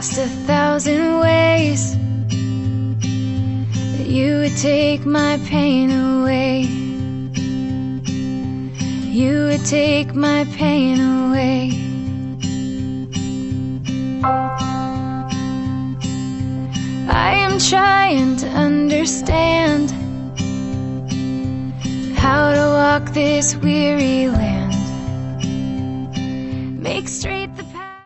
asked 1,000 ways that you would take my pain away. You would take my pain away. I am trying to understand how to walk this weary land, make straight